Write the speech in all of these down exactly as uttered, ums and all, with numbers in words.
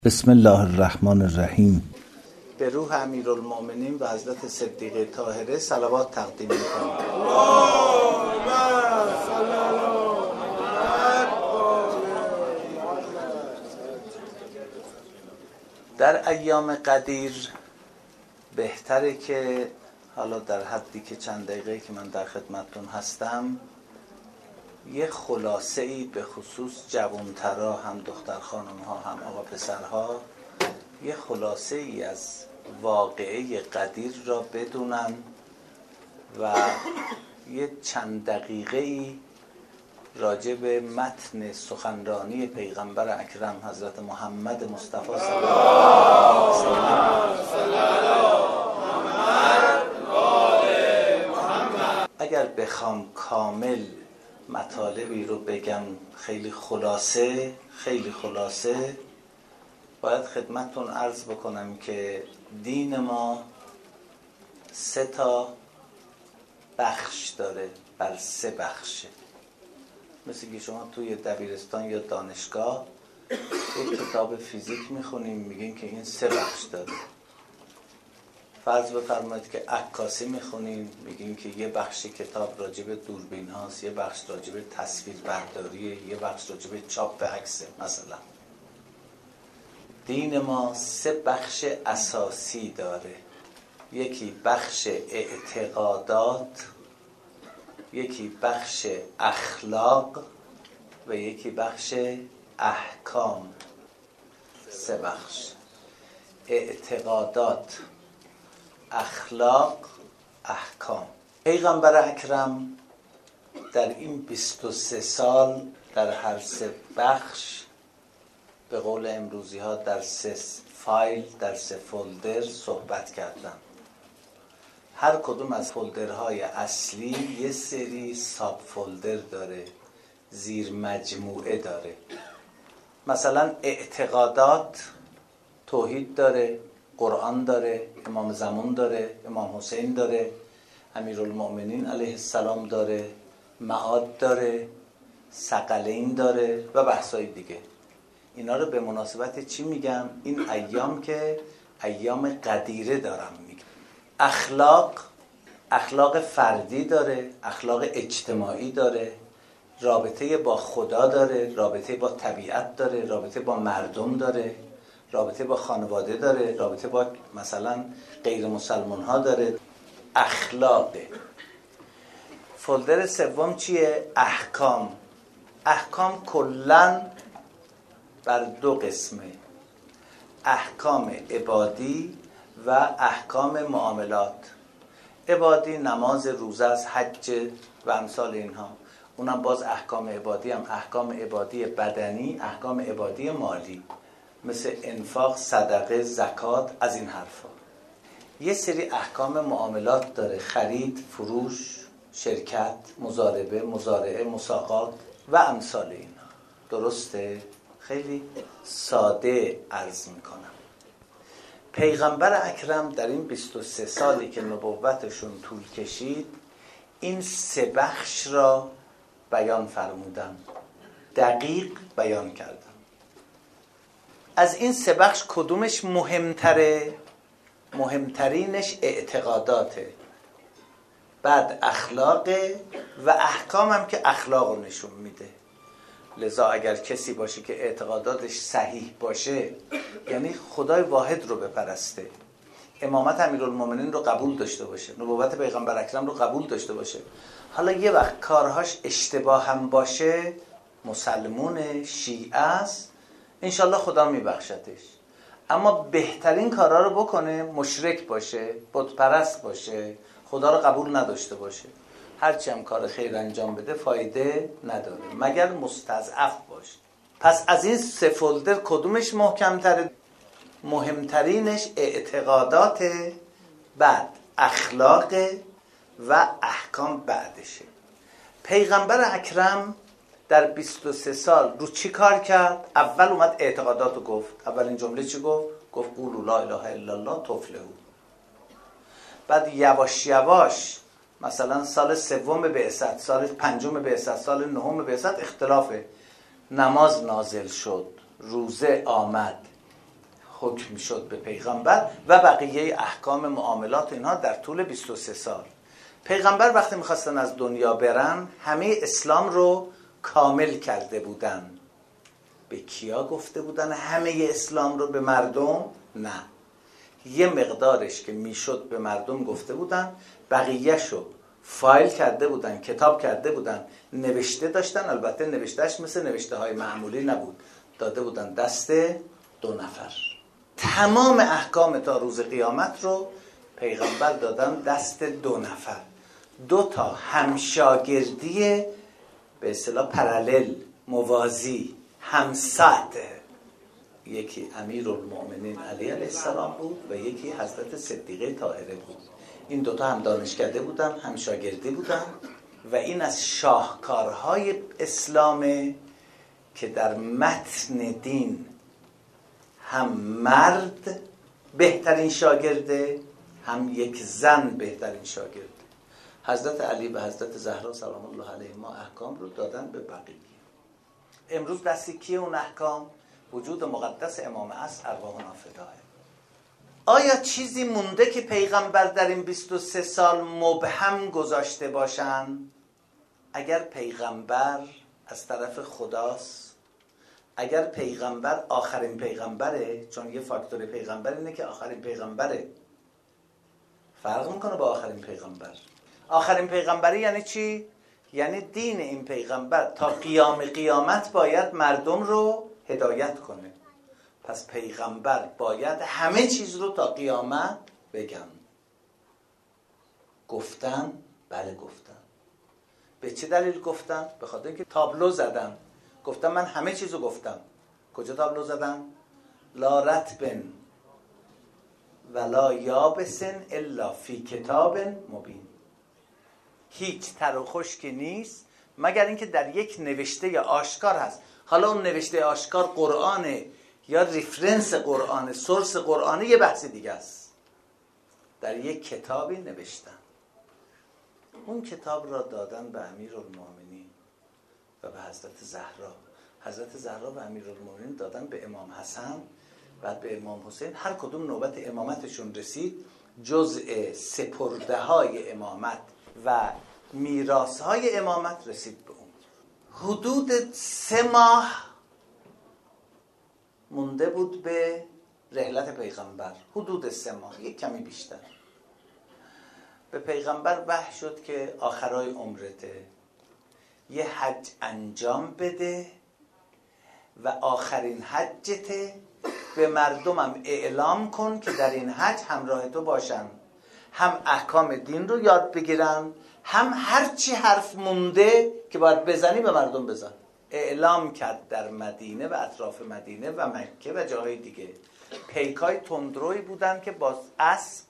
بسم الله الرحمن الرحیم. به روح امیرالمؤمنین و حضرت صدیقه طاهره صلوات تقدیم می‌کنم. در ایام قدیر بهتره که حالا در حدی که چند دقیقه که من در خدمتتون هستم یه خلاصه ای به خصوص جوانترا، هم دختر خانم ها هم آقا پسرها، یه خلاصه ای از واقعه قدیر را بدونن و یه چند دقیقه ای راجع به متن سخنرانی پیغمبر اکرم حضرت محمد مصطفی صلی الله علیه و سلم اگر بخوام کامل مطالبی رو بگم خیلی خلاصه خیلی خلاصه باید خدمتتون عرض بکنم که دین ما سه تا بخش داره، بر سه بخشه. مثل که شما توی دبیرستان یا دانشگاه یک کتاب فیزیک میخونیم میگین که این سه بخش داره. فرض بفرمایید که عکاسی میخونیم میگیم که یه بخش کتاب راجع به دوربین هاست، یه بخش راجع به تصویر برداریه، یه بخش راجع به چاپ عکس. مثلا دین ما سه بخش اساسی داره، یکی بخش اعتقادات، یکی بخش اخلاق و یکی بخش احکام. سه بخش: اعتقادات، اخلاق، احکام. پیغمبر اکرم در این بیست و سه سال در هر سه بخش، به قول امروزی ها در سه فایل، در سه فولدر صحبت کردن. هر کدوم از فولدرهای اصلی یه سری ساب فولدر داره، زیر مجموعه داره. مثلا اعتقادات توحید داره، قرآن داره، امام زمان داره، امام حسین داره، امیرالمؤمنین علیه السلام داره، معاد داره، ثقلین داره و بحثای دیگه. اینا رو به مناسبت چی میگم؟ این ایام که ایام قدیره دارم میگم. اخلاق، اخلاق فردی داره، اخلاق اجتماعی داره، رابطه با خدا داره، رابطه با طبیعت داره، رابطه با مردم داره، رابطه با خانواده داره، رابطه با مثلا غیر مسلمان ها داره. اخلاقه. فولدر سوم چیه؟ احکام. احکام کلن بر دو قسمه: احکام عبادی و احکام معاملات. عبادی نماز، روزه است، حج و امثال اینها. اونم باز احکام عبادی، هم احکام عبادی بدنی، احکام عبادی مالی، مثل انفاق، صدقه، زکات، از این حرفا. یه سری احکام معاملات داره: خرید، فروش، شرکت، مضاربه، مزارعه، مساقات و امثال اینها. درسته؟ خیلی ساده عرض میکنم. پیغمبر اکرم در این بیست و سه سالی که نبوتشون طول کشید این سه بخش را بیان فرمودن، دقیق بیان کردن. از این سه بخش کدومش مهمتره؟ مهمترینش اعتقاداته، بعد اخلاقه و احکام هم که اخلاق رو نشون میده. لذا اگر کسی باشه که اعتقاداتش صحیح باشه، یعنی خدای واحد رو بپرسته، امامت امیرالمؤمنین رو قبول داشته باشه، نبوت پیغمبر اکرم رو قبول داشته باشه، حالا یه وقت کارهاش اشتباه هم باشه، مسلمون، شیعه است، انشالله خدا میبخشتش. اما بهترین کارها رو بکنه، مشرک باشه، بت پرست باشه، خدا رو قبول نداشته باشه، هرچی هم کار خیر انجام بده فایده نداره مگر مستضعف باشه. پس از این سه فولدر کدومش محکم‌تره؟ مهمترینش اعتقادات، بعد اخلاق و احکام بعدشه. پیغمبر اکرم در بیست و سه سال رو چی کار کرد؟ اول اومد اعتقادات رو گفت. اولین جمله چی گفت؟ گفت قولوا لا اله الا الله تفلحوا. بعد یواش یواش مثلا سال سوم بعثت، سال پنجم بعثت، سال نهم بعثت اختلافه، نماز نازل شد، روزه آمد، حکم شد به پیغمبر و بقیه احکام معاملات اینها در طول بیست و سه سال. پیغمبر وقتی میخواستن از دنیا برن همه اسلام رو کامل کرده بودن. به کیا گفته بودن همه اسلام رو؟ به مردم؟ نه، یه مقدارش که میشد به مردم گفته بودن، بقیهشو فایل کرده بودن، کتاب کرده بودن، نوشته داشتن. البته نوشتهش مثل نوشته های معمولی نبود، داده بودن دست دو نفر. تمام احکام تا روز قیامت رو پیغمبر دادن دست دو نفر، دو تا همشاگردی به اصطلاح پرالل، موازی، همسط. یکی امیرالمؤمنین علی علیه السلام بود و یکی حضرت صدیقه طاهره بود. این دوتا هم دانشکده بودن، هم شاگردی بودن و این از شاهکارهای اسلامه که در متن دین هم مرد بهترین شاگرده، هم یک زن بهترین شاگرده. حضرت علی و حضرت زهرا سلام الله علیهما احکام رو دادن به بقیه. امروز دستی کیه اون احکام؟ وجود مقدس امام عصر ارواحنا فداه. آیا چیزی مونده که پیغمبر در این بیست و سه سال مبهم گذاشته باشن؟ اگر پیغمبر از طرف خداست، اگر پیغمبر آخرین پیغمبره، چون یه فاکتور پیغمبر اینه که آخرین پیغمبره، فرق میکنه با آخرین پیغمبر. آخرین پیغمبری یعنی چی؟ یعنی دین این پیغمبر تا قیام قیامت باید مردم رو هدایت کنه. پس پیغمبر باید همه چیز رو تا قیامت بگن. گفتن؟ بله گفتن. به چه دلیل گفتن؟ به خاطر اینکه تابلو زدن. گفتن من همه چیز رو گفتم. کجا تابلو زدن؟ لا رطب ولا یابس الا فی کتاب مبین. هیچ تر و خشکی نیست مگر اینکه در یک نوشته آشکار هست. حالا اون نوشته آشکار قرآنه یا ریفرنس قرآنه، سورس قرآنه، یه بحث دیگه است. در یک کتابی نوشتن. اون کتاب را دادن به امیرالمؤمنین و به حضرت زهرا. حضرت زهرا و امیرالمؤمنین دادن به امام حسن، بعد به امام حسین. هر کدوم نوبت امامتشون رسید، جزء سپرده های امامت و میراث های امامت رسید به اون. حدود سه ماه مونده بود به رحلت پیغمبر، حدود سه ماه، یک کمی بیشتر. به پیغمبر وحی شد که آخرای عمرته، یه حج انجام بده و آخرین حجته، به مردمم اعلام کن که در این حج همراه تو باشن، هم احکام دین رو یاد بگیرن، هم هرچی حرف مونده که باید بزنی به مردم بزن. اعلام کرد در مدینه و اطراف مدینه و مکه و جاهای دیگه. پیکای تندروی بودن که با اسب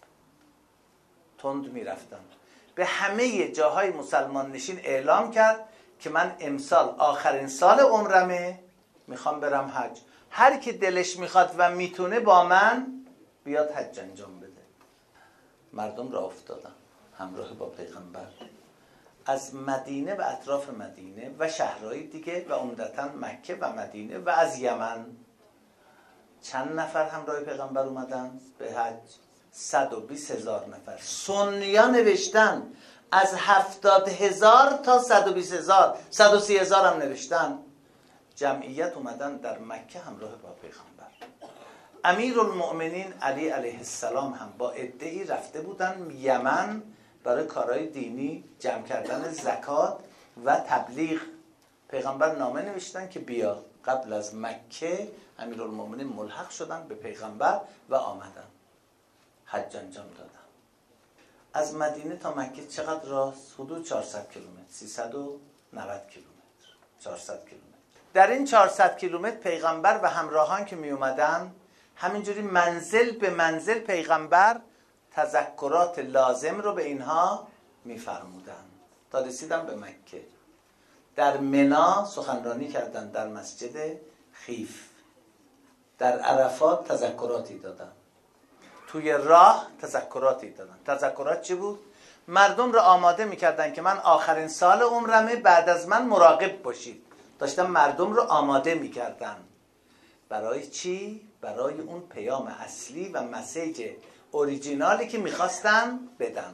تند میرفتن. به همه جاهای مسلمان نشین اعلام کرد که من امسال آخرین سال عمرمه، میخوام برم حج. هر کی دلش میخواد و میتونه با من بیاد حج انجام بده. مردم را افتادن همراه با پیغمبر از مدینه و اطراف مدینه و شهرهای دیگه و عمدتاً مکه و مدینه و از یمن. چند نفر همراه پیغمبر اومدن به حج؟ صد و بیست هزار نفر. سنیا نوشتن از هفتاد هزار تا صد و بیست هزار، صد و سی هزار هم نوشتن. جمعیت اومدن در مکه همراه با پیغمبر. امیرالمؤمنین علی علیه السلام هم با عده‌ای رفته بودن یمن برای کارهای دینی، جمع کردن زکات و تبلیغ. پیغمبر نامه نوشتن که بیا. قبل از مکه امیرالمؤمنین ملحق شدن به پیغمبر و آمدن حج انجام دادن. از مدینه تا مکه چقدر راست؟ حدود چهارصد کیلومتر، سیصد و نود کیلومتر، چهارصد کیلومتر. در این چهارصد کیلومتر پیغمبر و همراهان که می اومدن، همینجوری منزل به منزل پیغمبر تذکرات لازم رو به اینها میفرمودن تا رسیدن به مکه. در منی سخنرانی کردن در مسجد خیف، در عرفات تذکراتی دادن، توی راه تذکراتی دادن. تذکرات چی بود؟ مردم رو آماده میکردن که من آخرین سال عمرمه، بعد از من مراقب باشید. داشتن مردم رو آماده میکردن. برای چی؟ برای اون پیام اصلی و مسیج اوریجینالی که میخواستن بدن.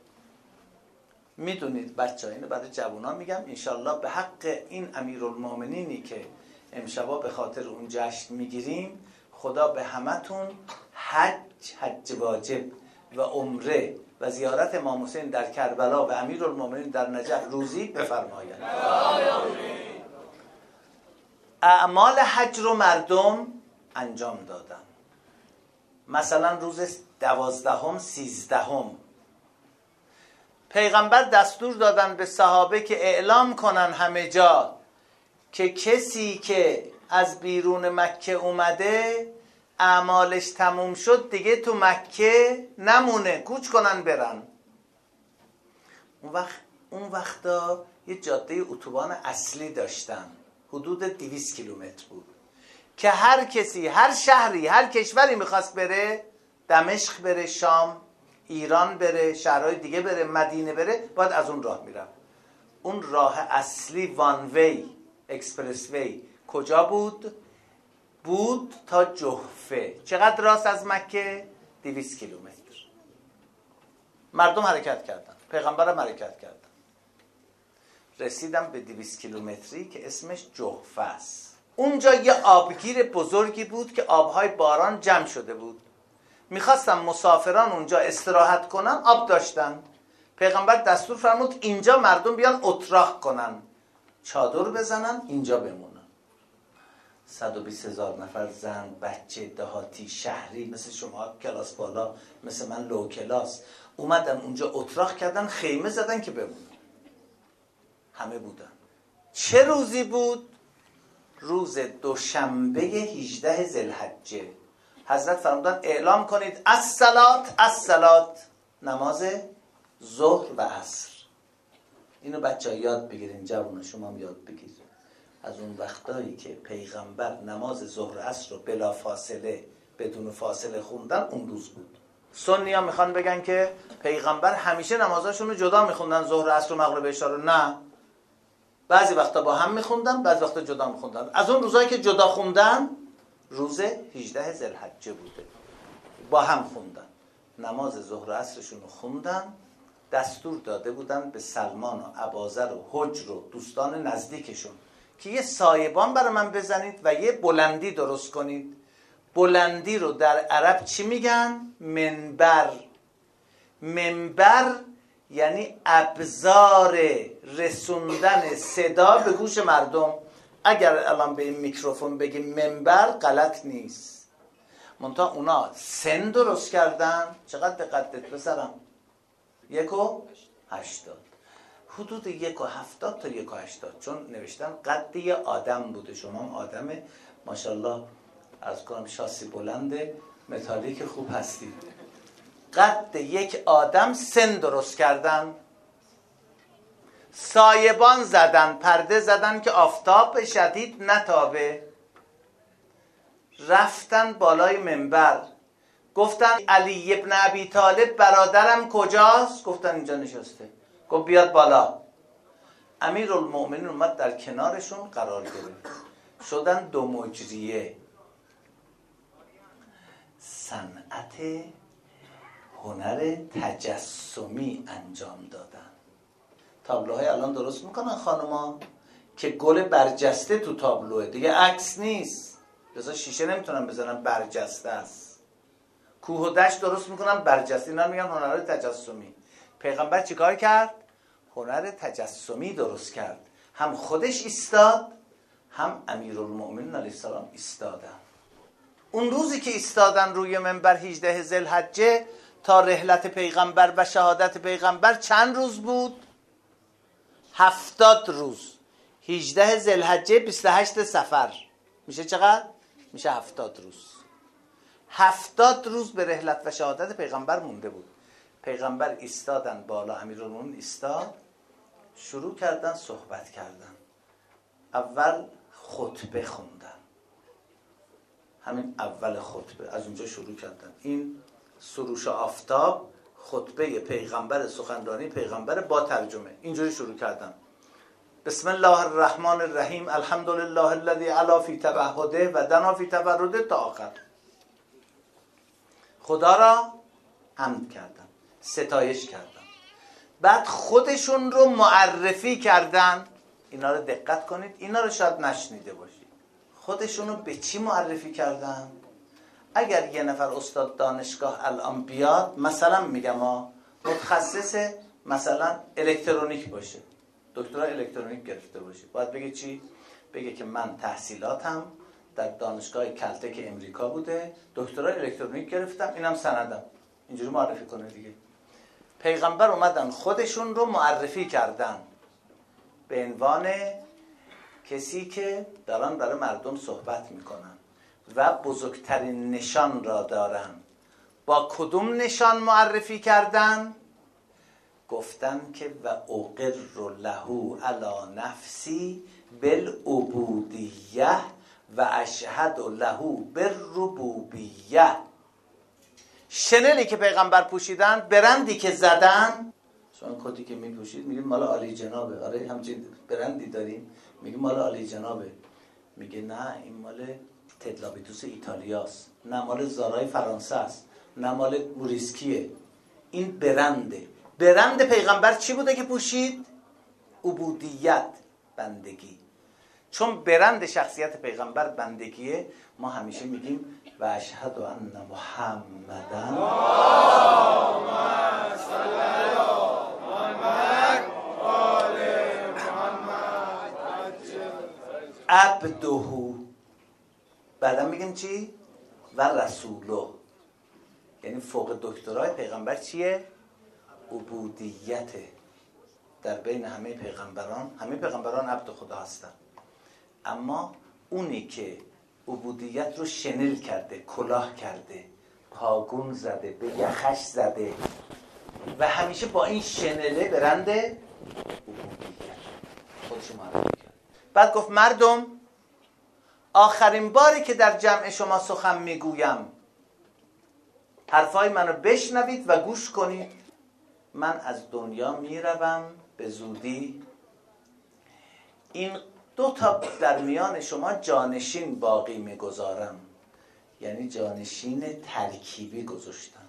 میدونید بچه ها، اینو برای جوانان میگم، انشالله به حق این امیرالمومنینی که امشبا به خاطر اون جشن میگیریم، خدا به همتون حج حج واجب و عمره و زیارت امام حسین در کربلا و امیرالمومنین در نجف روزی بفرماید. اعمال حج رو مردم انجام دادن. مثلا روز دوازدهم سیزدهم پیغمبر دستور دادن به صحابه که اعلام کنن همه جا که کسی که از بیرون مکه اومده اعمالش تموم شد دیگه تو مکه نمونه، کوچ کنن برن. اون وقت اون وقتا یه جاده اتوبان اصلی داشتن، حدود دویست کیلومتر بود که هر کسی، هر شهری، هر کشوری میخواست بره، دمشق بره، شام، ایران بره، شهرهای دیگه بره، مدینه بره، باید از اون راه میرفت. اون راه اصلی وان وی اکسپرس وی کجا بود؟ بود تا جحفه. چقدر راست از مکه؟ دویست کیلومتر. مردم حرکت کردن، پیغمبرم حرکت کردن، رسیدم به دویست کیلومتری که اسمش جحفه است. اونجا یه آبگیر بزرگی بود که آبهای باران جمع شده بود. میخواستم مسافران اونجا استراحت کنن، آب داشتن. پیغمبر دستور فرمود اینجا مردم بیان اتراق کنن، چادر بزنن، اینجا بمونن. صد و بیست هزار نفر زن، بچه، دهاتی، شهری، مثل شما کلاس بالا، مثل من لو کلاس، اومدن اونجا اتراق کردن، خیمه زدن که بمونن. همه بودن. چه روزی بود؟ روز دوشنبه هجده ذوالحجه. حضرت فرمودن اعلام کنید الصلات الصلات، نماز ظهر و عصر. اینو بچه‌ها یاد بگیرین، جوونا شما هم یاد بگیرین. از اون وقتایی که پیغمبر نماز ظهر و عصر رو بلا فاصله، بدون فاصله خوندن، اون روز بود. سنی ها میخوان بگن که پیغمبر همیشه نمازاشون رو جدا میخوندن، ظهر و عصر و مغرب و عشا رو. نه، بعضی وقتا با هم میخوندن، بعضی وقتا جدا میخوندن. از اون روزایی که جدا خوندن روز هجده ذوالحجه بوده، با هم خوندن. نماز ظهر و عصرشون رو خوندن. دستور داده بودن به سلمان و اباذر و حجر و دوستان نزدیکشون که یه سایبان برای من بزنید و یه بلندی درست کنید. بلندی رو در عرب چی میگن؟ منبر. منبر یعنی ابزار رسوندن صدا به گوش مردم. اگر الان به این میکروفون بگیم منبر غلط نیست. منتها اونا سن درست کردن. چقدر دقت بذارم؟ یک و هشتاد، حدود یک و هفتاد تا یک و هشتاد، چون نوشتن قد یه آدم بوده. شما هم آدم ماشاءالله از کنم شاسی بلنده متالیک خوب هستید. قد یک آدم سن درست کردن، سایبان زدن، پرده زدن که آفتاب شدید نتابه. رفتن بالای منبر، گفتن علی ابن ابی طالب برادرم کجاست؟ گفتن اینجا نشسته. گفت بیاد بالا. امیرالمومنین اومد در کنارشون قرار گرفت. شدن دو مجریه. صنعت هنر تجسمی انجام دادن. تابلوهای الان درست میکنن خانوما که گل برجسته تو تابلوه، دیگه عکس نیست. بذار شیشه نمیتونن بزنن، برجسته است. کوه و دشت درست میکنن برجسته، اینا میگن هنر تجسمی. پیغمبر چیکار کرد؟ هنر تجسمی درست کرد. هم خودش ایستاد، هم امیرالمومنین علیه السلام ایستادن. اون روزی که ایستادن روی منبر هجده ذوالحجه تا رحلت پیغمبر و شهادت پیغمبر چند روز بود؟ هفتاد روز. هجده ذوالحجه بیست و هشت صفر میشه چقدر؟ میشه هفتاد روز. هفتاد روز به رحلت و شهادت پیغمبر مونده بود. پیغمبر ایستادن بالا، امیرالمومنین ایستاد، شروع کردن صحبت کردن. اول خطبه خوندن، همین اول خطبه از اونجا شروع کردن. این سروش آفتاب، خطبه پیغمبر، سخنرانی پیغمبر با ترجمه، اینجوری شروع کردن. بسم الله الرحمن الرحیم الحمدلله الذی علا فی تبهده و دنا فی تفرده تا آخر. خدا را حمد کردن، ستایش کردن. بعد خودشون رو معرفی کردن. اینا رو دقت کنید، اینا رو شاید نشنیده باشید. خودشون رو به چی معرفی کردن؟ اگر یه نفر استاد دانشگاه الان بیاد، مثلا میگم ها، متخصص مثلا الکترونیک باشه، دکترا الکترونیک گرفته باشه، باید بگه چی؟ بگه که من تحصیلاتم در دانشگاه کلتک امریکا بوده، دکترا الکترونیک گرفتم، اینم سندم. اینجوری معرفی کنه دیگه. پیغمبر اومدن خودشون رو معرفی کردن به عنوان کسی که دارن برای مردم صحبت میکنن و بزرگترین نشان را دارن. با کدوم نشان معرفی کردن؟ گفتن که و اقر له علی نفسی بالعبودیه و اشهد له بالربوبیه. شنلی که پیغمبر پوشیدن، برندی که زدن، شما کتی که میپوشید میگیم مال عالی جنابه، آره همچین برندی داریم میگیم مال عالی جنابه، میگه نه این مال تدلابیتوس ایتالیاست، نه مال زارای فرانسه است، نه مال موریسکیه. این برنده. برند پیغمبر چی بوده که پوشید؟ عبودیت، بندگی. چون برند شخصیت پیغمبر بندگیه، ما همیشه میگیم و اشهد ان محمدن عبده. بعدا میگیم چی؟ و رسوله. یعنی فوق دکترای پیغمبر چیه؟ عبودیته. در بین همه پیغمبران، همه پیغمبران عبد خدا هستن، اما اونی که عبودیت رو شنل کرده، کلاه کرده، پاگون زده، به یخش زده و همیشه با این شنله برند عبودیت خودشو معرفی کرد. بعد گفت مردم، آخرین باری که در جمع شما سخن میگویم، حرفای منو بشنوید و گوش کنید. من از دنیا میروم به زودی. این دو تا در میان شما جانشین باقی میگذارم. یعنی جانشین ترکیبی گذاشتم.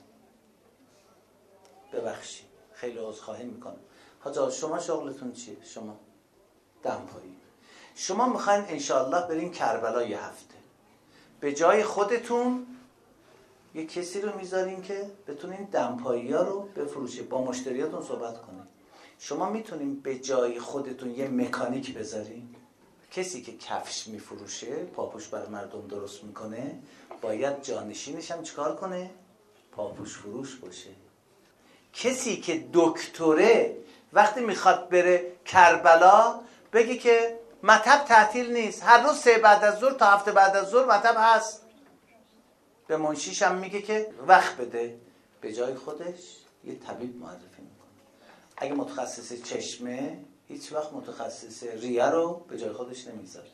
ببخشید خیلی عذرخواهی میکنم. حاجا شما شغلتون چیه؟ شما دمپایی. شما میخواین انشاءالله برین کربلا یه هفته. به جای خودتون یه کسی رو میذارین که بتونین دمپایی ها رو بفروشه، با مشتریاتون صحبت کنین. شما میتونین به جای خودتون یه مکانیک بذارین. کسی که کفش میفروشه، پاپوش برای مردم درست میکنه، باید جانشینش هم چیکار کنه؟ پاپوش فروش باشه. کسی که دکتره وقتی میخواد بره کربلا بگی که مطب تعطیل نیست، هر روز سه بعد از ظهر تا هفته بعد از ظهر مطب هست. به منشیش هم میگه که وقت بده. به جای خودش یه طبیب معرفی میکنه. اگه متخصص چشمه، هیچ وقت متخصص ریه رو به جای خودش نمیذاره.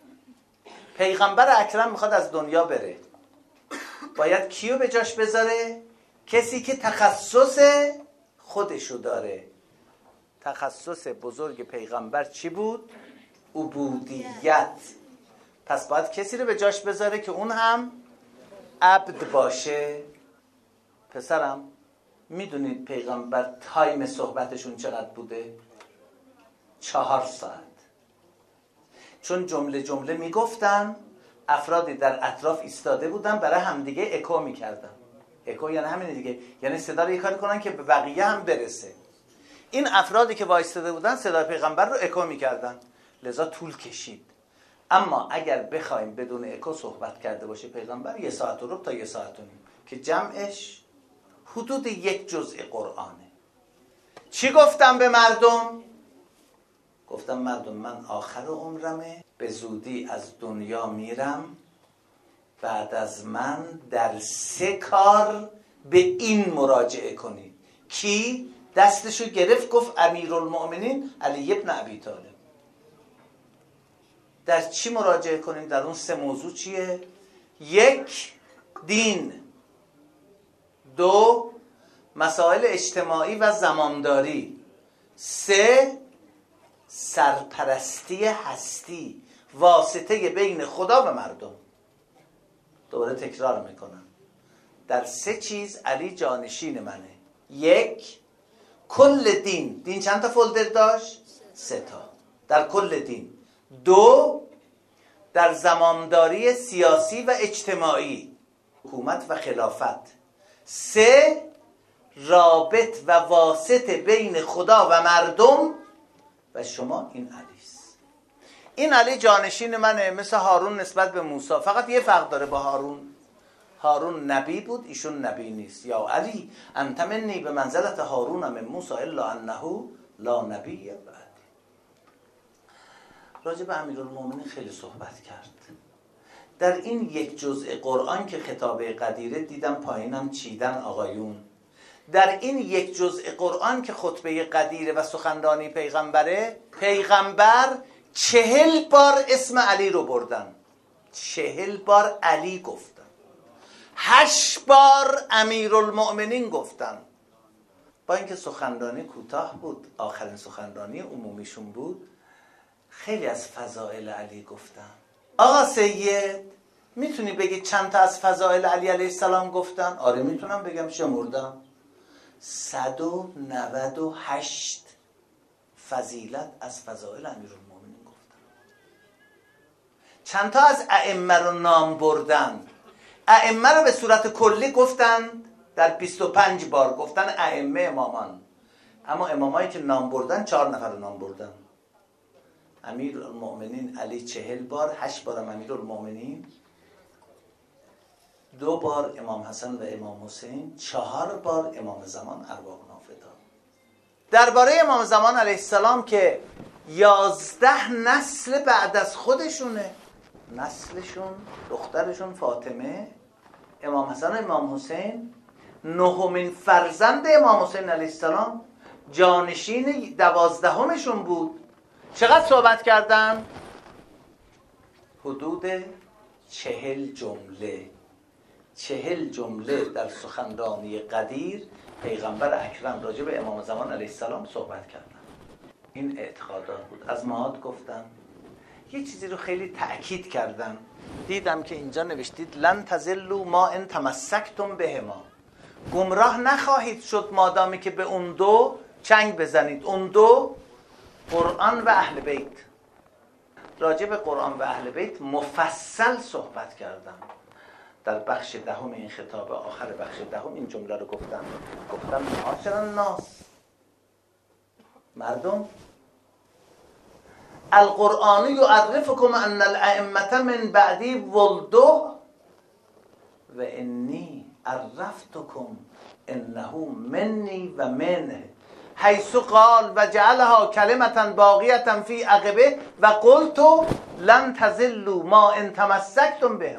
پیغمبر اکرم میخواد از دنیا بره، باید کیو به جاش بذاره؟ کسی که تخصص خودشو داره. تخصص بزرگ پیغمبر چی بود؟ عبودیت. پس باید کسی رو به جاش بذاره که اون هم عبد باشه. پسرم میدونید پیغمبر تایم صحبتشون چقدر بوده؟ چهار ساعت. چون جمله جمله میگفتن، افرادی در اطراف ایستاده بودن برای همدیگه اکو میکردن. اکو یعنی همین دیگه، یعنی صدا رو یه کاری کنن که به بقیه هم برسه. این افرادی که وایستاده بودن صدای پیغمبر رو اکو میکردن، لذا طول کشید. اما اگر بخوایم بدون اکو صحبت کرده باشه پیغمبر، یه ساعت و ربع تا یه ساعت و نیم که جمعش حدود یک جزء قرآنه. چی گفتم به مردم؟ گفتم مردم من آخر عمرمه، به زودی از دنیا میرم، بعد از من در سه کار به این مراجعه کنید. کی؟ دستشو گرفت گفت امیرالمؤمنین علی بن ابی طالب. در چی مراجعه کنیم؟ در اون سه موضوع چیه؟ یک، دین. دو، مسائل اجتماعی و زمانداری. سه، سرپرستی هستی، واسطه بین خدا و مردم. دوباره تکرار میکنم. در سه چیز علی جانشین منه. یک، کل دین. دین چند تا فولدر داشت؟ سه تا. در کل دین. دو، در زمامداری سیاسی و اجتماعی، حکومت و خلافت. سه، رابط و واسط بین خدا و مردم و شما. این علی است. این علی جانشین منه، مثل هارون نسبت به موسی. فقط یه فرق داره با هارون. هارون نبی بود، ایشون نبی نیست. یا علی انت منی به منزلت هارون من موسی الا انه لا نبی بعد. راجع به امیرالمومنین خیلی صحبت کرد. در این یک جزء قرآن که خطابه قدیره، دیدم پایینم چیدن آقایون، در این یک جزء قرآن که خطبه قدیره و سخنرانی پیغمبره، پیغمبر چهل بار اسم علی رو بردن. چهل بار علی گفتن. هشت بار امیرالمؤمنین گفتن. با اینکه سخنرانی کوتاه بود، آخرین سخنرانی عمومیشون بود، خیلی از فضائل علی گفتن. آقا سید میتونی بگی چند تا از فضائل علی علیه السلام گفتن؟ آره میتونم بگم، شمردم. صد و نود و هشت فضیلت از فضائل امیرالمؤمنین گفتن. چند تا از ائمه رو نام بردن. ائمه رو به صورت کلی گفتن، در بیست و پنج بار گفتن ائمه امامان. اما امامایی که نام بردن چهار نفر رو نام بردن. امیرالمؤمنین علی چهل بار، هشت بار امیرالمؤمنین، دو بار امام حسن و امام حسین، چهار بار امام زمان ارواحنا فدا. درباره امام زمان علیه السلام که یازده نسل بعد از خودشونه، نسلشون دخترشون فاطمه، امام حسن و امام حسین، نهمین فرزند امام حسین علیه السلام، جانشین دوازدهمشون بود. چقدر صحبت کردن؟ حدود چهل جمله. چهل جمله در سخنرانی قدیر پیغمبر اکرم راجع به امام زمان علیه السلام صحبت کردن. این اعتقادات بود. از معاد گفتن. یه چیزی رو خیلی تأکید کردن. دیدم که اینجا نوشتید لن تضلوا ما ان تمسکتم بهما. گمراه نخواهید شد مادامی که به اون دو چنگ بزنید. اون دو قرآن و اهل بیت. راجع به قرآن و اهل بیت مفصل صحبت کردم. در بخش دهم این خطاب، آخر بخش دهم این جمله رو گفتم. گفتم معاشر الناس، مردم، القرآن یعرفکم ان الائمة من بعدی ولده و انی عرفتکم انه منی و منه حیث قال و جعلها کلمة باقیة فی عقبه و قلت لن تضلوا ما ان تمسکتم بهم.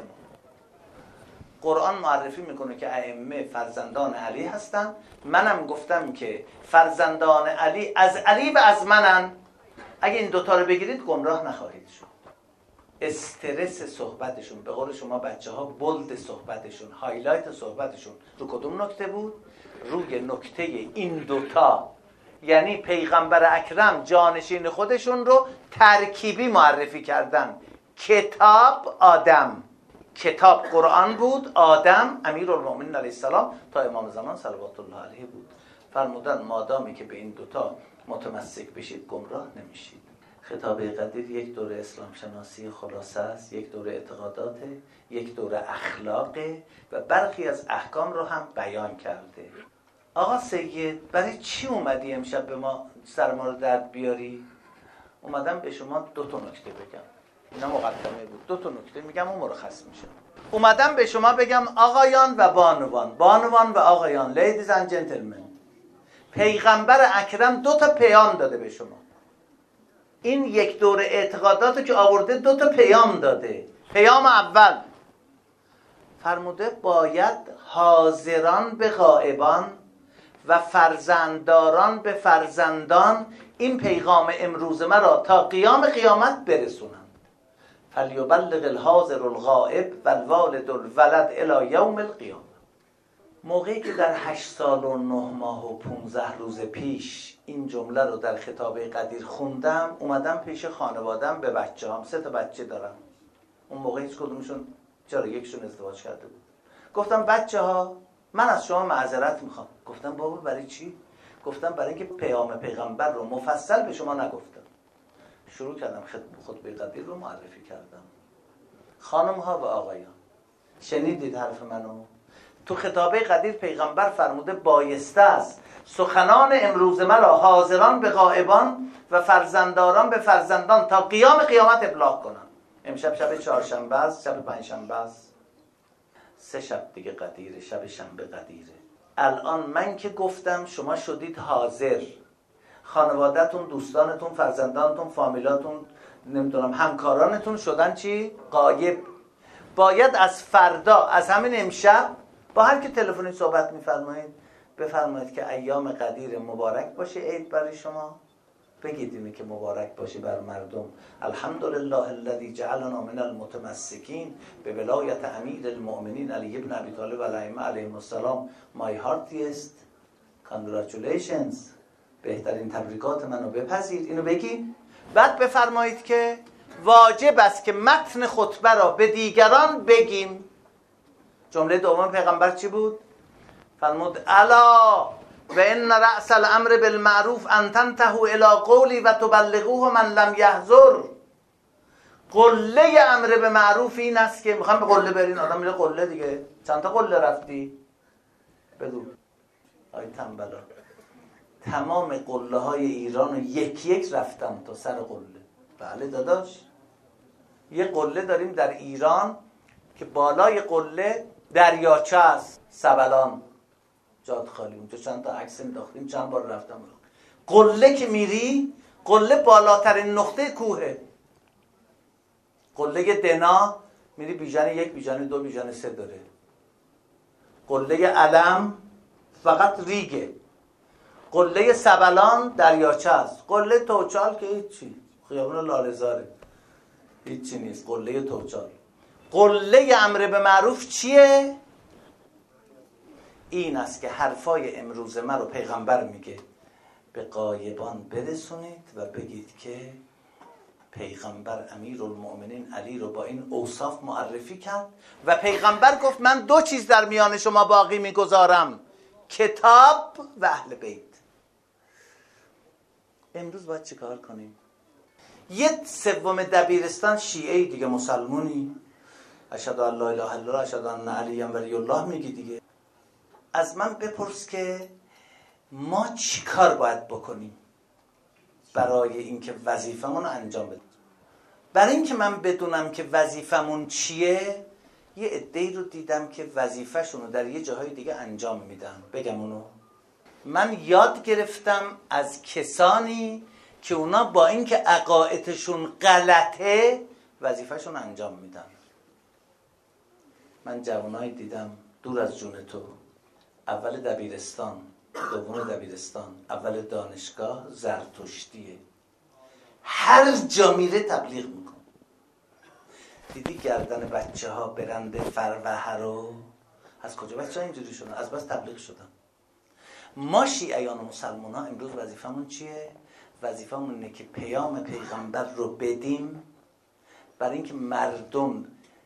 قرآن معرفی میکنه که ائمه فرزندان علی هستن. منم گفتم که فرزندان علی از علی و از منن. اگه این دوتا رو بگیرید گمراه نخواهید شد. استرس صحبتشون، به قول شما بچه ها بولد صحبتشون، هایلایت صحبتشون رو کدوم نکته بود؟ روی نکته این دوتا، یعنی پیغمبر اکرم جانشین خودشون رو ترکیبی معرفی کردن. کتاب آدم، کتاب قرآن بود، آدم امیرالمؤمنین علیه السلام تا امام زمان صلوات الله علیه بود. فرمودن مادامی که به این دوتا متمسک بشید گمراه نمیشید. خطابه قدیر یک دوره اسلام شناسی خلاصه است، یک دوره اعتقادات، یک دوره اخلاقه و برخی از احکام رو هم بیان کرده. آقا سید برای چی اومدی امشب به ما سر ما رو درد بیاری؟ اومدم به شما دو تا نکته بگم. اینا مقدمه بود. دو تا نکته میگم اون مرخص میشه. اومدم به شما بگم آقایان و بانوان، بانوان و آقایان، لیدیز اند جنتلمن، پیغمبر اکرم دو تا پیام داده به شما. این یک دوره اعتقاداتو که آورده دو تا پیام داده. پیام اول فرموده باید حاضران به غائبان و فرزندداران به فرزندان این پیغام امروز مرا تا قیام قیامت برسونند. فلیبلغ الحاضر الغائب و الوالد الولد الی یوم القیامه. موقعی که در هشت سال و نه ماه و پونزده روز پیش این جمله رو در خطابه قدیر خوندم، اومدم پیش خانوادم به بچه هم، سه تا بچه دارم. اون موقع هیچ کدومشون، چرا یکشون ازدواج کرده بود. گفتم بچه ها من از شما معذرت میخوام. گفتم بابا برای چی؟ گفتم برای اینکه پیام پیغمبر رو مفصل به شما نگفتم. شروع کردم خطبه قدیر رو معرفی کردم. خانم ها و آقایان، شنیدید حرف منو؟ تو خطابه قدیر پیغمبر فرموده بایسته است سخنان امروز مرا حاضران به غائبان و فرزنداران به فرزندان تا قیام قیامت ابلاغ کنن. امشب شب چهارشنبه است، شب پنجشنبه است، سه شب دیگه قدیره، شب شنبه قدیره. الان من که گفتم شما شدید حاضر، خانواده‌تون، دوستانتون، فرزندانتون، فامیلاتون، نمیدونم همکارانتون شدن چی؟ غایب. باید از فردا، از همین امشب با هر که تلفنی صحبت میفرمایید بفرمایید که ایام قدیر مبارک باشه عید برای شما. بگید اینه که مبارک باشه بر مردم. الحمدلله الذی جعلنا من المتمسکین به ولایت امیر المؤمنین علی ابن ابی طالب علیه علیهم السلام. my heartiest congratulations. بهترین تبریکات منو بپذیر. اینو بگید. بعد بفرمایید که واجب است که متن خطبه را به دیگران بگیم. جمله دوم پیغمبر چی بود؟ فرمود الا و ان رأس الامر بالمعروف ان تنتهوا الی قولی و تبلغوه من لم یحضر. قله امر به معروف این است که میخوام به قله برین. آدم میره قله دیگه. چند تا قله رفتی؟ بگو. آی تنبلا، تمام قله های ایران رو یک یک رفتم تا سر قله. بله داداش، یه قله داریم در ایران که بالای قله دریاچه است، سبلان، جاد خالی. اونجا چند تا عکس انداختیم، چند بار رفتم. قله که میری، قله بالاترین نقطه کوهه. قله دنا میری بیژن یک، بیژن دو، بیژن سه داره. قله علم فقط ریگه. قله سبلان دریاچه است. قله توچال که هیچی، خیابون لاله‌زاره، هیچی نیست. قله توچال. قله امر به معروف چیه؟ این است که حرفای امروز من رو پیغمبر میگه به غایبان برسونید و بگید که پیغمبر امیرالمؤمنین علی رو با این اوصاف معرفی کرد و پیغمبر گفت من دو چیز در میان شما باقی میگذارم، کتاب و اهل بیت. امروز باید چی کار کنیم؟ یه سوم دبیرستان شیعه دیگه، مسلمونی، اشهد ان لا اله الا الله اشهد ان علی ولی الله میگی دیگه. از من بپرس که ما چی کار باید بکنیم برای اینکه وظیفمون رو انجام بدیم. برای اینکه من بدونم که وظیفمون چیه، یه عده‌ای رو دیدم که وظیفه‌شون رو در یه جاهای دیگه انجام میدن. بگم اونو؟ من یاد گرفتم از کسانی که اونا با اینکه عقایدشون غلطه وظیفه‌شون انجام میدن. من جوانایی دیدم دور از جون تو، اول دبیرستان، دوم دبیرستان، اول دانشگاه، زرتشتیه، هر جا میره تبلیغ میکن. دیدی گردن بچه ها برنده فروه رو؟ از کجا بچه ها اینجوری شدن؟ از بس تبلیغ شدن. ما شیعیان و مسلمان ها امروز وظیفمون چیه؟ وظیفمون اینه که پیام پیغمبر رو بدیم برای اینکه مردم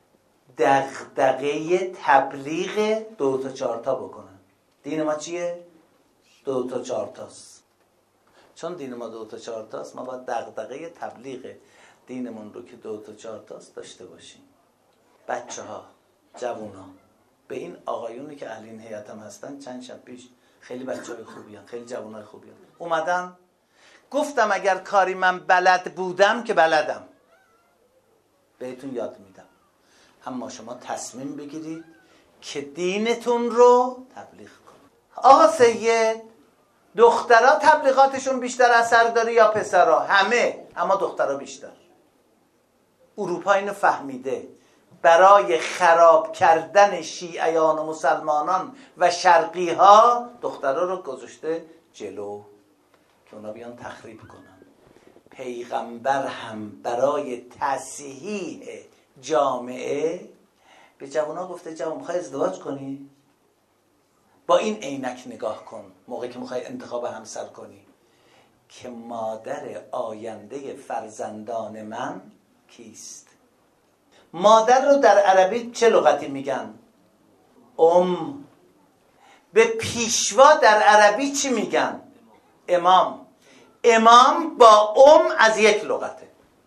دغدغه تبلیغ دو تا چهار تا بکنن. دین ما چیه؟ دو تا چهار تاست. چون دین ما دو تا چهار تاست، ما باید دغدغه تبلیغ دینمون رو که دو تا چهار تاست داشته باشیم. بچه ها، جوون ها، به این آقایونی که اهل این هیئت هم هستن چند شب پیش خیلی بچه های خوبی هن، خیلی جوان های خوبی هن. اومدن گفتم اگر کاری من بلد بودم که بلدم بهتون یاد میدم، اما شما تصمیم بگیرید که دینتون رو تبلیغ کنید. آقا سید، دخترها تبلیغاتشون بیشتر اثر داره یا پسرها؟ همه، اما دخترها بیشتر. اروپا اینو فهمیده. برای خراب کردن شیعیان و مسلمانان و شرقی ها دخترها رو گذاشته جلو که اونا بیان تخریب کنن. پیغمبر هم برای تصحیح جامعه به جوانا گفته جوان میخوای ازدواج کنی؟ با این عینک نگاه کن موقعی که میخوای انتخاب همسر کنی که مادر آینده فرزندان من کیست. مادر رو در عربی چه لغتی میگن؟ ام. به پیشوا در عربی چی میگن؟ امام. امام با ام از یک لغته،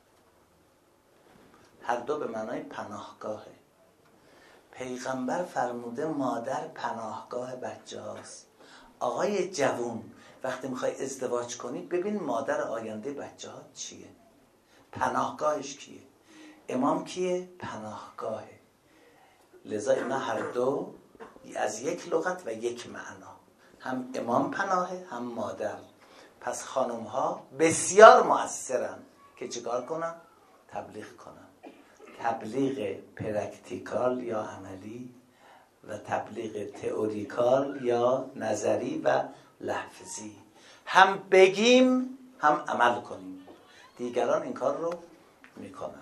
هر دو به معنای پناهگاهه. پیغمبر فرموده مادر پناهگاه بچه هاست. آقای جوون وقتی میخوای ازدواج کنی ببین مادر آینده بچه ها چیه، پناهگاهش کیه. امام کیه؟ پناهگاهه. لذا اینا هر دو از یک لغت و یک معنا، هم امام پناهه هم مادر. پس خانم ها بسیار مؤثرن که چیکار کنن؟ تبلیغ کنن. تبلیغ پرکتیکال یا عملی و تبلیغ تئوریکال یا نظری و لفظی. هم بگیم هم عمل کنیم. دیگران این کار رو میکنن.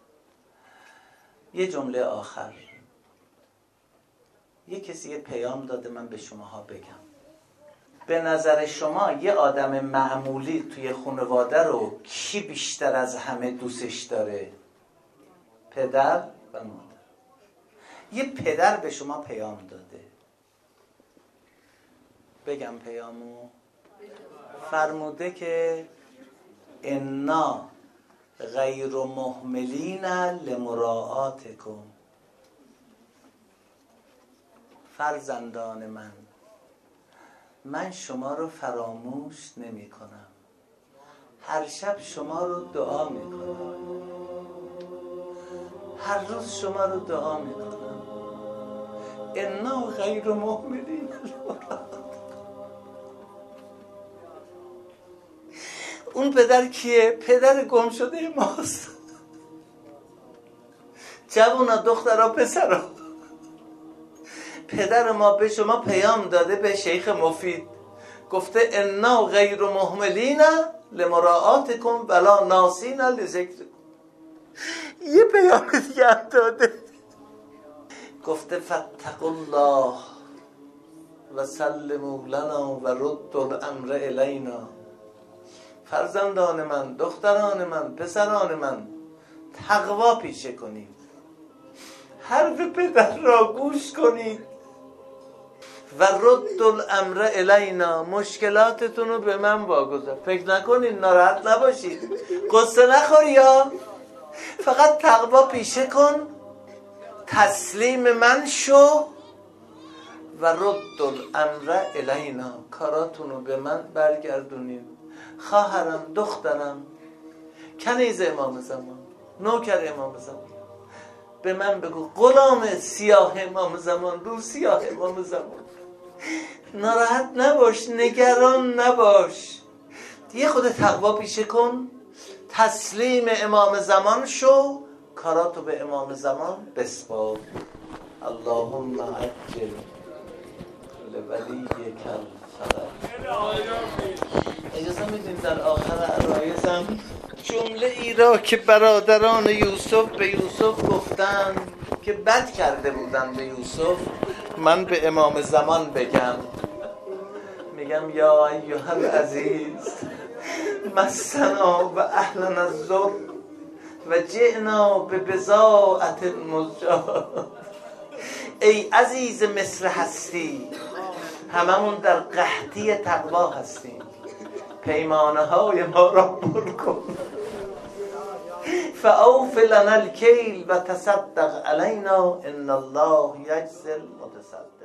یه جمله آخر، یه کسی یه پیام داده من به شماها بگم. به نظر شما یه آدم معمولی توی خانواده رو کی بیشتر از همه دوستش داره؟ پدر و مادر. یه پدر به شما پیام داده، بگم پیامو، فرموده که انا غیر مهملین لمراعاتکم. فرزندان من، من شما رو فراموش نمی کنم، هر شب شما رو دعا می کنم، هر روز شما رو دعا می کنم. انا غیر مهملین لمراعاتکم. اون پدر کیه؟ پدر گم شده ماست. جوونا، دخترها، پسرها، پدر ما به شما پیام داده، به شیخ مفید گفته انا غیر مهملین لمراعاتکم ولا ناسین لذکرکم. یه پیام دیگه هم داده، گفته فاتقوا الله و سلموا لنا و ردوا الامر الینا. فرزندان من، دختران من، پسران من، تقوا پیشه کنید، حرف پدر را گوش کنید و رد الامر الینا. مشکلاتتون رو به من واگذار. فکر نکنید، ناراحت نباشید، قصه نخوری، یا فقط تقوا پیشه کن، تسلیم من شو و رد الامر الینا. کاراتون رو به من برگردونید. خواهرم، دخترم، کنیز امام زمان، نوکر امام زمان، به من بگو غلام سیاه امام زمان، رو سیاه امام زمان. ناراحت نباش، نگران نباش، یه خود تقوا پیشه کن، تسلیم امام زمان شو، کاراتو به امام زمان بسپار. اللهم عجل لولیک الفرج. اجازه میدین در آخر عرایزم جمله ای را که برادران یوسف به یوسف گفتن که بد کرده بودن به یوسف، من به امام زمان بگم. میگم یا ایها العزیز مسنا و اهلنا الضر و جئنا به بضاعة مزجاة. ای عزیز مصر هستی، هممون در قحطی تقوا هستیم، پیمانه های ما را پر کن. فاوف لنا الکیل و تصدق علینا ان الله یجزی المتصدق.